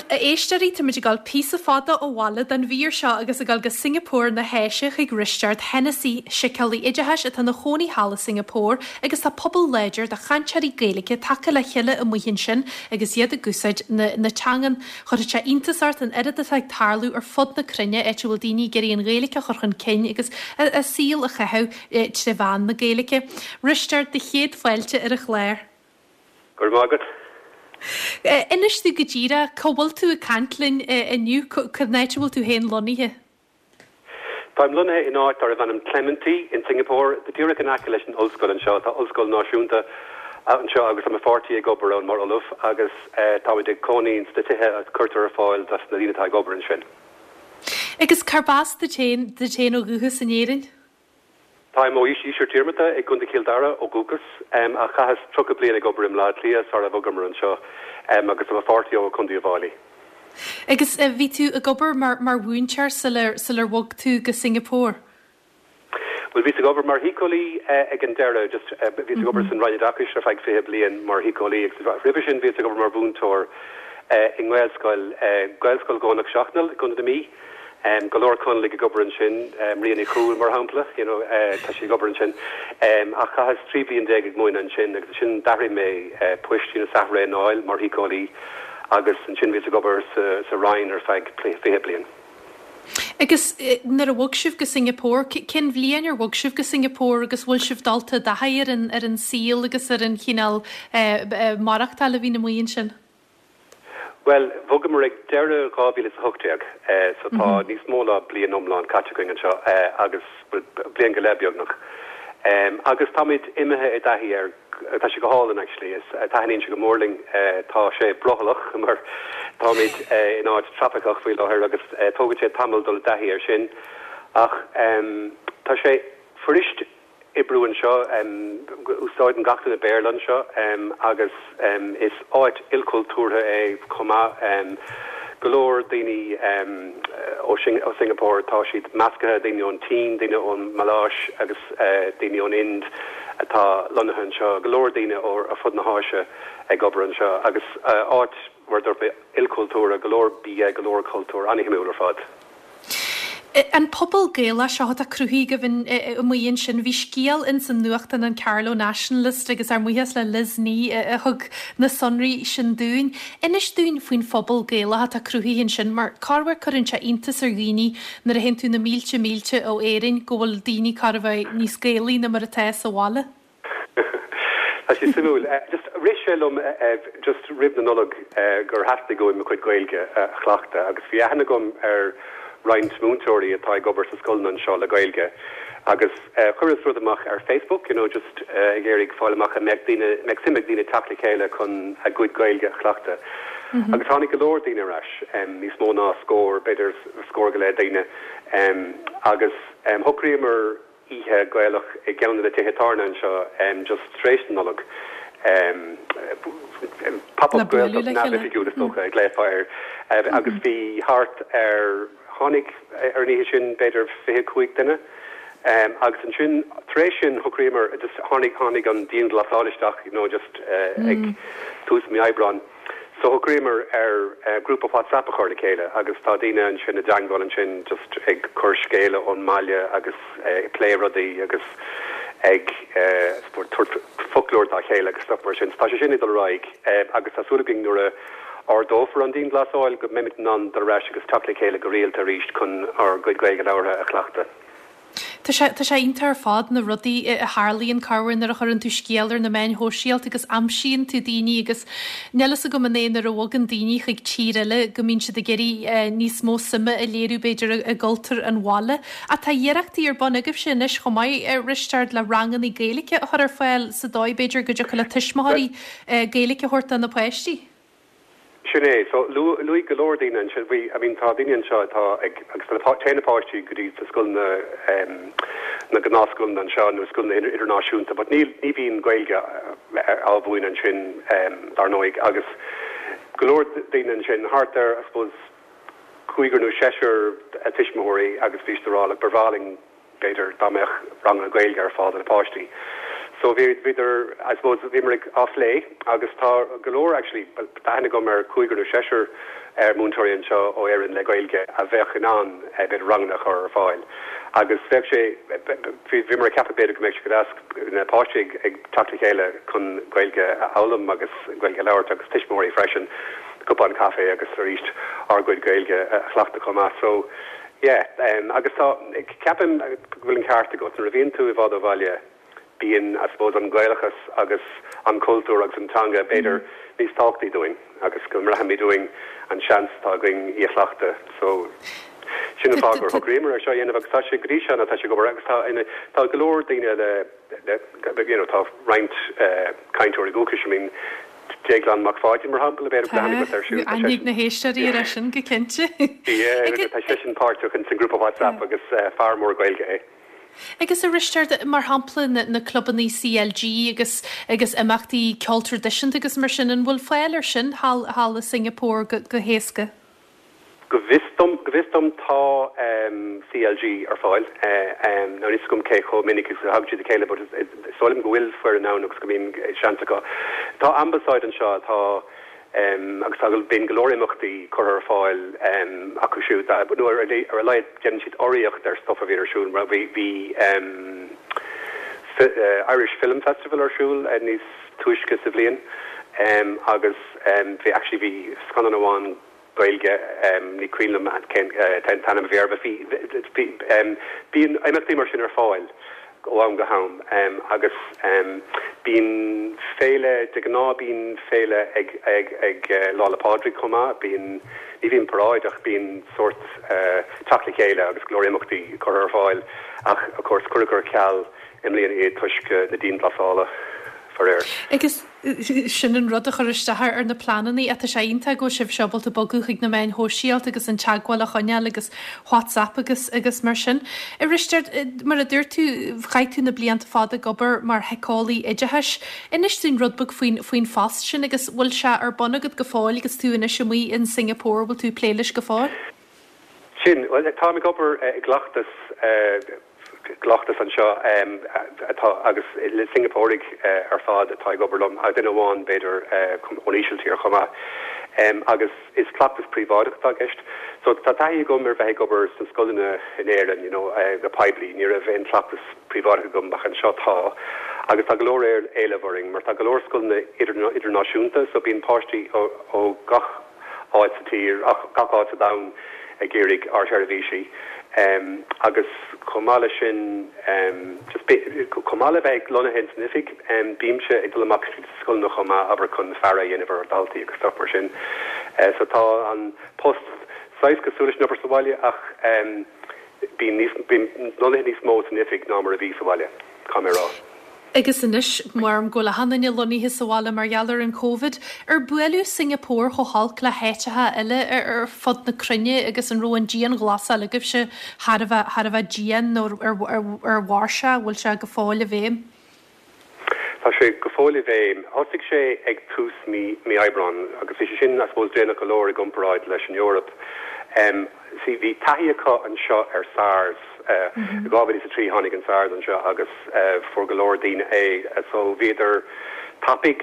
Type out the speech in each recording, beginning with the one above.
éisteí tu muidir gáil pí fáda ó bhla den bhír seo agus a gáil go Singapór na héise chuig risteart Hennessy sicelaí iditheis a na choní hála Singapór agus tá pobl léidir de chainteirí Gaeilge take le chiile a muhinn sin agus iad a gúsáid na teangan chuir se intasart an iad ag tarlú ar fod na crunne et bhfuil daoine gurí an Gaeilge churchan cin agus a síl a chethe te bhain na Gaeilge. Risteart de chéad foiilte ar a chléir. Gur mágad. Inis tú go ddíra cóhfuil tú a cantlinn iniu chunéitehil tú héin loníthe? Táim lunne in áit ar a bhanam Clementy in Singapore, the dúra an aca leis an ollscoil an seo, tá ollscoil náisiúnta an seo agus am a 40 gobar an mar oluf agus táid de conín statithe a curtar a fáil das na dínatá gobar an sin. Agus carbás de té ó guchas in éirin? Táim ó ísir tíirmata ag gunda Kildara ó Gugus a chahas tro a bliana gobar im lá lia sar a bhogamar an seo agus am a 40 ó chundí a bháilí. Agus ví tú a gobar mar bhúntear sul bhog tú go Singapór? Well, ví a gobar mar hícolí ag an deire, just ví a gobar san rhaine dacus ar feig fé blian mar hícolí ag rivision ví a gobar mar búntóir in Gaelscoil gónach seachnal gunda de mí. Galore con lig gobar an sin rian cool mar hapla tá sé gobar an sin a chahas 3 blion ag móin an sin agus sin darí mé puistí na sahra an áil mar híáí agus an sin ví a gobar sa Ryan ar feig fé blian. Agus nar a bhgsibh go Singapór cin bblion ar bhgsibh go Singapór agus bhfuil sibh dalta dahair ar an síl agus ar an chinál marachtal a bhí na muon sin. Well, bhogam ag deire gábíle a thugteag, so tá níos móla blian omláin categoing an seo agus blian go lebeagnach. Agus táid imethe i dahí ar tá sé go hálan actually is tahaíonn se go mórling tá sé brochalach mar táid in áid trafficach bhfuil áthir agus tógad sé tamil dul dahí ar sin ach tá sé forist Ibrúan seo úsáid an gachtain na Béirlan seo agus is áit ilcultúrtha é comá golóir daoine ó Singapore tá siad meascathe daoine ón Tín, daoine ón Maláis agus daoine ón Ind atá lonathan seo golóir daoine ó a fud na háise ag gobar an seo agus áit mar dúir ilcultúra golóir bí golóir cultúr anihimúlar fad. An pobl Gaeile seo a cruúí go bhín muon sin bhí scíal in san nuachtain an Carlo Nationalist agus ar muhas le Lisní a thug na sonraí sin dún. Inis dún faoin phobal Gaeile a cruúíonn sin mar carhar chuann se intas ar ghaoine nar a hen tú na mílte ó éirin go bhfuil daoine carmhaid níos Gaelí na mar a teas a bhála. As simú, just rééis just rib na nolog gur hasna go me chuid Gaeilge chhlachta agus bhí ahanana gom ar Ryan Smoontourí atá gobar sa scoilna an seo le Gaeilge agus churas rud amach ar Facebook, just géirigh fáileach a meag simime dína tapla chéile chun a gcuid Gaeilge chhlachta. Agus tháinig golóir daoine rais níos mó ná scór beidir scór go le daine agus thucríomar ihe Gaelach i gceanna le tuthe an seo just tréis nolog pop-up Gaelach navigiúda socha ag léfáir agus bhí hart ar hánig ar níhe sin beidir fé chuig duine agus an sin tréis sin thucríomar just hánig an díon glasáisteach just ag tús mi ebran. So thucríomar ar grúp of WhatsApp a chuir le chéile agus tá daine an sin a deangáil an sin just ag chur scéile ón maiile agus pléiradaí agus ag folklór a chéile agus stuff mar sin. Tá sé sin idir raig agus tásúlaging nuair ar dófar an dín glasáil go mimit non de reis agus tapla chéile go réalta ríist chun ar go Gaeilge leabhartha a chhlachta. Tá sé intar fád na rudaí a Harlíonn carhain ar a churann tú scéalar na main hóisialt agus amsíonn tú daoine agus nelas a go manéon ar a bhgan daoine chuig tíile go mín si a geirí níos mó sima a léirú beidir a gultar an bhála a tá dhéireachtaí ar bon agah sin is chomáid risteart le rangan í Gaeilge a chuir fáil sa dóid beidir go le tuismathirí Gaeilge horta na poisttí. Sinné, so Louis Galordine and should we I mean tá daine seo tá ag téanapáistí go dtí sa scoil na gnásscoil an seo nó scoil na idirnáisiúnta, but ní bhíon Gaeilge á bhuain an sin dar nóig agus Galordine an sin hart I suppose chuigur nó séisiir a tuismóirí agus bhíostarrá ag barváling beidir dámeach rang na Gaeilge ar fád na páistí. So viidir, I suppose, vimrig off lay, agus tá galore actually, but dahanna go mer chuigur no Cheshire múntóiríonn seo ó éireann le gailge a bheitchan an bit rangnach ar fáil. Agus bheith sé bhí mar capabéidir go méid go as na páiste ag tata chéile chun gailge álam agus gailge leirt agus tiismóí freisin gopan caé agus ríist argóid gailge chhlaachta comá. So agus tá ceapim bhfuil an carta go an ravíonn tú i bhád ó bhaile bíon I suppose an gailechas agus an cultúr agus antanga beidir níos táchtaí doing agus go rahamí doing an seans tá going íochleachta so sin fágur thugréimar ar seo dhéanamh agus tá sé gríseanna tá sé go agus tá golóir daine tá roinnt caiintúir gúchas mín Jaglan mac fáidin mar hapla beidir planning with their anig na héisteí ar sin go cinnte. Tá sin páirteach an sin grúpa WhatsApp agus far mór gailge. Agus a risteart mar hapla na clubbaní CLG agus imachtaí ceol tradition agus mar sin an bhfuil fáilir sin hála Singapore go héasca. Go bhistom tá CLG ar fáil ná is gom cécho minic is hagtí de chéile, but solim go bhfuil fuair ná agus go mín seantacha. Tá ambasáid an seo tá agus agil bin glórimachtaí chur ar fáil acu siú but nó ar a leid gen siad oríocht ar stuff a bhí arsúil mar bhí Irish Film Festival arsúil níos tuisce sa bblion agus bhí actually bhí scanan amháin gailge ní cuilam ten tanam bhíar bhí imachtaí mar sin ar fáil ó am go ham agus bín féile de gná bín féile ag lála pádri comá bín ní bhín paráidach bín sort tala chéile agus glórimachtaí chur ar fáil ach of course chugur ceall imlíon é tuisce na dín glasála Agus sin an rud a chuiristeair ar na planaí a séonnta go sibh sebal a boguigh na main hóisialt agus an teagháil a choneal agus WhatsApp agus mar sin. I risteart mar a dúir tú chaitú na blianta fáda gobar mar heáí ideheis. Inis tún rudbug faoin fast sin agus bhfuil se ar bonnagad go fáil agus tú ina semí in Singapore bhfuil tú pléiles go fáil? Sin tá gobar glachtas an seo agus le Singaporeig ar fád atá gobarlum a duine bháin beidir oníisiiltí ar chumá agus is claptas príváideach tá gist. So tá taí go mar bheith gobar san scoilna in éireann go peblií ní a bheith claptas príváideach gom bach an seo tá agus tá glóir éilehing mar tá glóir scoilna idirnáisiúnta so bíon páistí ó gach áid sa tír gach áid sa dam a gérig ar televíisi agus comála sin comála bheith lonahén snifig bíimse ag dolamach scoil nach chumá aber chun fearra dhéanamh daltaí agus stopper sin so tá an post 6 goúlis number sahaile ach bín lonahén níos mó snifig ná mar a bhí sahaile camerará. Agus inis marm go le hanine loníthe sahála margheallar an COVID ar buú Singapore cho halc le héitethe eile ar fod na crunne agus an roin dían glasa le gibh se har a bheith dían ar bhharse bhfuil se go fáil a bhéim. Tá sé go fáil a bhéim, thosigh sé ag tús mí Ebron agus is sin I suppose déna go leir gomparáid leis an Europe. Si bhí taíacha an seo ar SARS gábhad is a trí tháinig an SARS an seo agus for golóir daoine so bhíidir tapig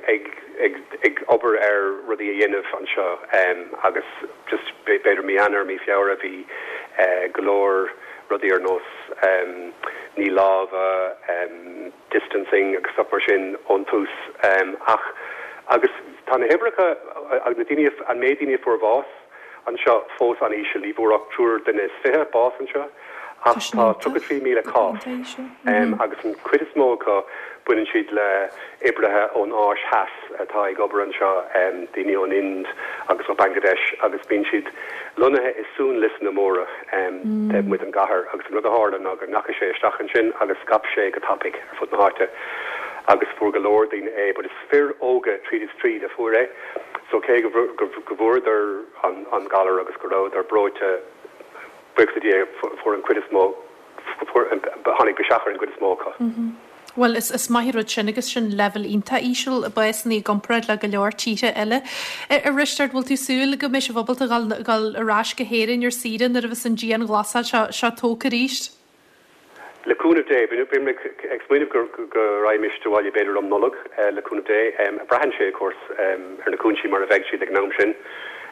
ag obair ar rudí a dhéanamh an seo agus just beidir míanar mí fiabhra bhí golóir rudí ar nós ní láha distancing agus mar sin ón tús ach agus tá na hebracha an médaine for bhás an seo fós an ísio líbúach trúr den is fithe bás an seo ach tá 3,000 cá agus an cuid is mócha buinn siad le ibrethe ón áis heas atá ag obair an seo daoine ón Ind agus ó Bangladesh agus bíonn siad lonathe is sún lis na móra de mu an gahar agus an rudathlan agus nacha sé stachan sin agus scap sé go tapig ar fud na háte agus fuair go leir daoine but is fear óga tríd is tríd a fuair so cé go bhór an galar agus go rád ar broite buchsadí for an cuid is mó hánig beseachar an cuid is mócha. Well, is maithróid sin agus sin level ínta ísisiil a baisnaí gompraid le go leor títe eile. A risteart bhfuil tú súil go mé se bhbalta gal arás go héirinn ar sidan ar a bheits an dían glasá se tóca ríist. Leúna dé bin exmuineh go raimisteáile beidir am nolog leúna dé brahan sé cuas ar na cúnsí mar a bheith siad ag nám sin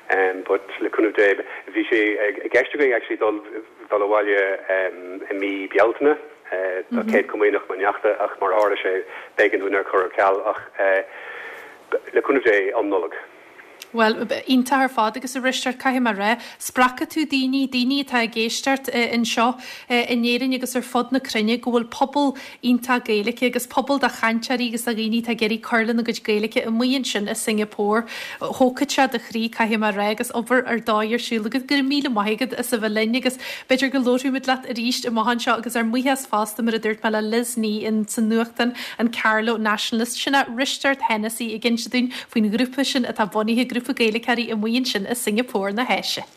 but le kunnu de vi sé gestuing actually dolwalia mi bialtna da Kate kom noch man jachte ach mar haar sé begen hun choral ach le kunnu de onnolig. Well, ínta fád agus a risteart caiim mar ré, spracha tú daoine tá géisteart in seo inéirin agus ar fod na crunne gohfuil pobl ínta Gaeilge agus pobl de chainteirí agus a rií tá geirí Carlan agus Gaeilge i muon sin a Singapore, hócaid de chrí caiim mar ré agus over ar dáir siúlagad gur míle maigad is a bhlinne agus beidir go lóú mit leat a ríist i maihan seo agus ar muhas fásta mar a dúirt me le Liz ní in san nuachtain an Carlo Nationalist sinna Risteart Hennessy i gin sin faoin grúpa sin a tá bhainithe grúpa Gaeilge i muon sin a Singapore na heise.